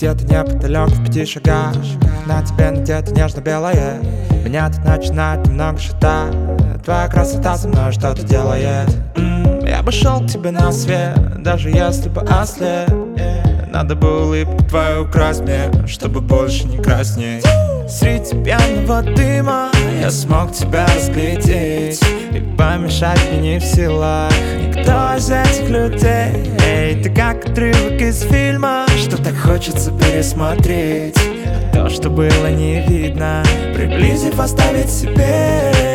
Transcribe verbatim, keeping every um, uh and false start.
Где-то неподалеку в пяти шагах на тебе надето нежно-белое. Меня тут начинает немного шатать. Твоя красота со мной что-то делает. М-м, Я бы шел к тебе на свет, даже если бы ослеп. Надо бы улыбку твою украсть мне, чтобы больше не краснеть. Среди пьяного дыма я смог тебя разглядеть, и помешать мне не в силах никто из этих людей. Эй, ты как отрывок из фильма, что так хочется пересмотреть. А то, что было не видно, приблизив, оставить себе.